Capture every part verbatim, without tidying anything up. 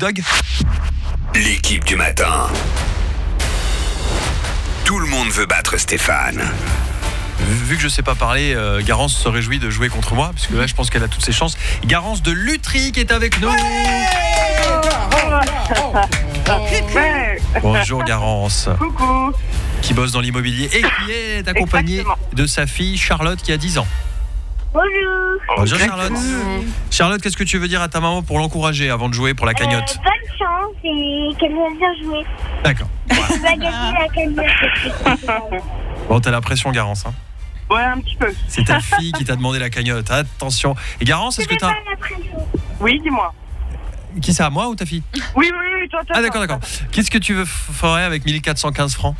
Dogg. L'équipe du matin. Tout le monde veut battre Stéphane. Vu que je sais pas parler, euh, Garance se réjouit de jouer contre moi, puisque là je pense qu'elle a toutes ses chances. Garance de Lutry qui est avec nous. Bonjour Garance. Coucou. Qui bosse dans l'immobilier et qui est accompagnée Exactement. de sa fille Charlotte qui a dix ans. Bonjour. Bonjour Charlotte. Charlotte, qu'est-ce que tu veux dire à ta maman pour l'encourager avant de jouer pour la cagnotte? Euh, bonne chance et qu'elle va bien jouer. D'accord. Elle va gagner la cagnotte. Bon, t'as la pression Garance, hein. Ouais, un petit peu. C'est ta fille qui t'a demandé la cagnotte. Attention. Et Garance, est-ce que C'était t'as... pas la pression. Oui, dis-moi. Qui ça, moi ou ta fille? Oui, oui, oui, toi, toi. Ah d'accord, d'accord. Qu'est-ce que tu veux ferais avec mille quatre cent quinze francs?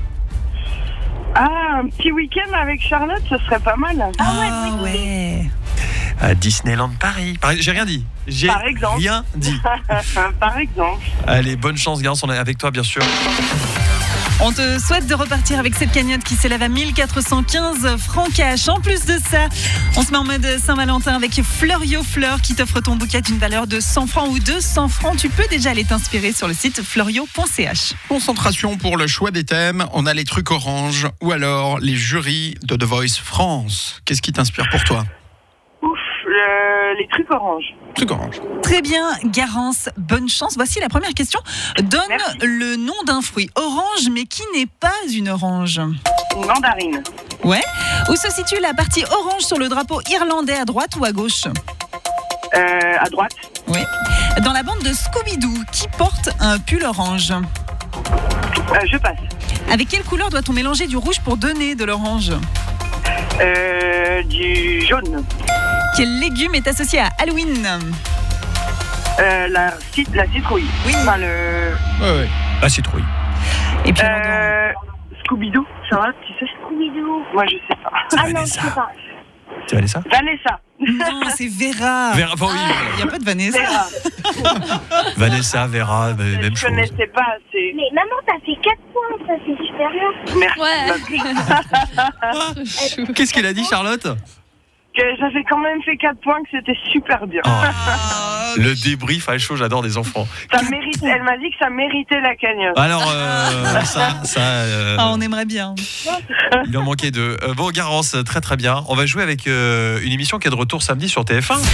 Ah, un petit week-end avec Charlotte, ce serait pas mal. Ah ouais, ouais. À Disneyland Paris. Par- J'ai rien dit. J'ai Par exemple. rien dit. Par exemple. Allez, bonne chance Garance, on est avec toi bien sûr. On te souhaite de repartir avec cette cagnotte qui s'élève à mille quatre cent quinze francs cash. En plus de ça, on se met en mode Saint-Valentin avec Fleuriot Fleur qui t'offre ton bouquet d'une valeur de cent francs ou deux cents francs. Tu peux déjà aller t'inspirer sur le site fleuriot point c h. Concentration pour le choix des thèmes. On a les trucs orange ou alors les jurys de The Voice France. Qu'est-ce qui t'inspire pour toi? Ouf, le- les trucs orange. Truc orange. Très bien, Garance, bonne chance. Voici la première question. Donne Merci. le nom d'un fruit orange mais qui n'est pas une orange. Une mandarine. Ouais. Où se situe la partie orange sur le drapeau irlandais, à droite ou à gauche? Euh, à droite. Oui. Dans la bande de Scooby-Doo, qui porte un pull orange? Euh, je passe. Avec quelle couleur doit-on mélanger du rouge pour donner de l'orange? Euh, du jaune. Quel légume est associé à Halloween? Euh, la, cit- la citrouille. Oui. Enfin, le... Ouais, ouais. La citrouille. Et puis alors, Euh, Scooby-Doo, Charlotte, tu sais? Scooby-Doo. Moi, je sais pas. Ah non, je sais pas. Tu vas aller ça? Vanessa. dans- non, c'est Vera. Vera, enfin, oui, Ah, il n'y a pas de Vanessa. Vera. Vanessa, Vera, euh, même Je chose. connaissais pas assez. Mais maman, t'as fait quatre points, ça c'est super bien. Merci. Ouais. Qu'est-ce qu'elle a dit Charlotte? Que j'avais quand même fait quatre points, que c'était super bien. Oh, le débrief à chaud, j'adore des enfants. Ça mérite, elle m'a dit que ça méritait la cagnotte. Alors, euh, ça, ça euh, Ah, on aimerait bien. il en manquait deux. Euh, bon, Garance, très très bien. On va jouer avec euh, une émission qui est de retour samedi sur T F un.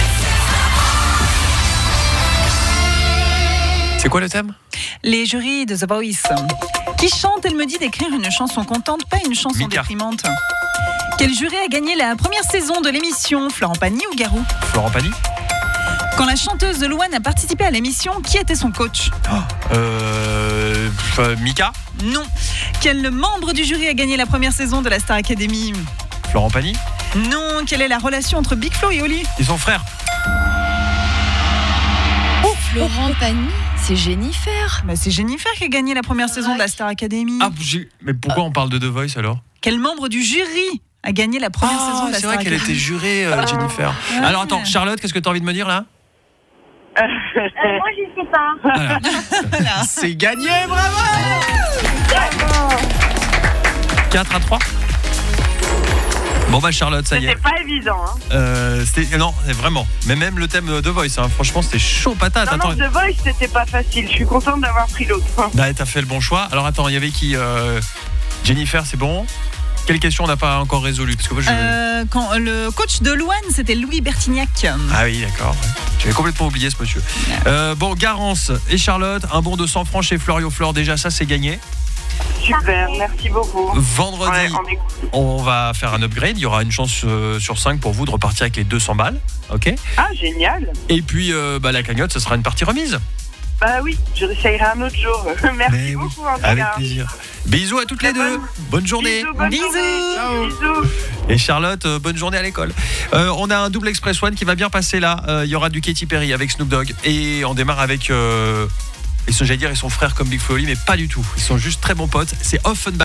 C'est quoi le thème? Les jurys de The Voice. Qui chante, elle me dit d'écrire une chanson contente, pas une chanson Mika. déprimante. Quel jury a gagné la première saison de l'émission? Florent Pagny ou Garou? Florent Pagny? Quand la chanteuse de Louane a participé à l'émission, qui était son coach? Euh, euh, Mika? Non. Quel membre du jury a gagné la première saison de la Star Academy? Florent Pagny? Non. Quelle est la relation entre Big Flo et Oli? Ils sont frères. Florent Pagny, c'est Jennifer. Bah, c'est Jennifer qui a gagné la première saison de la Star Academy. Ah, j'ai- mais pourquoi on parle de The Voice alors? Quel membre du jury a gagné la première Ah, saison de la c'est Star vrai qu'elle Academy? était jurée, euh, Jennifer. Ouais. Alors attends, Charlotte, qu'est-ce que tu as envie de me dire là? Euh, moi, je sais pas. Voilà. C'est gagné, bravo! quatre à trois. Bon bah Charlotte, ça y C'était est. pas évident, hein. Euh, c'était non, c'est vraiment. Mais même le thème de The Voice, hein, franchement, c'était chaud patate. Non, non, Attends, The Voice, c'était pas facile. Je suis contente d'avoir pris l'autre. bah, t'as fait le bon choix. Alors attends, il y avait qui euh, Jennifer, c'est bon. Quelle question on n'a pas encore résolue? Parce que moi, je... Euh, quand le coach de Louane, c'était Louis Bertignac. Ah oui, d'accord. J'avais complètement oublié ce monsieur. Euh, bon, Garance et Charlotte, un bon de cent francs chez Fleuriot Fleur, déjà ça c'est gagné. Super, merci beaucoup. Vendredi, Ouais, on est- on va faire un upgrade. Il y aura une chance euh, sur cinq pour vous de repartir avec les deux cents balles. Ok. Ah, génial. Et puis euh, bah, la cagnotte, ce sera une partie remise. Bah oui, je réessayerai un autre jour. Merci Mais oui, beaucoup, en tout avec cas. plaisir. Bisous à toutes les deux. Bonne- Bonne journée. Bisous, bonne Bisous. journée. Bisous. Et Charlotte, euh, bonne journée à l'école. Euh, on a un double Express One qui va bien passer là. Euh, Il y aura du Katy Perry avec Snoop Dogg. Et on démarre avec... Euh, ils sont, j'allais dire, ils sont frères comme Big Flo et Oli, mais pas du tout. Ils sont juste très bons potes. C'est Offenbach.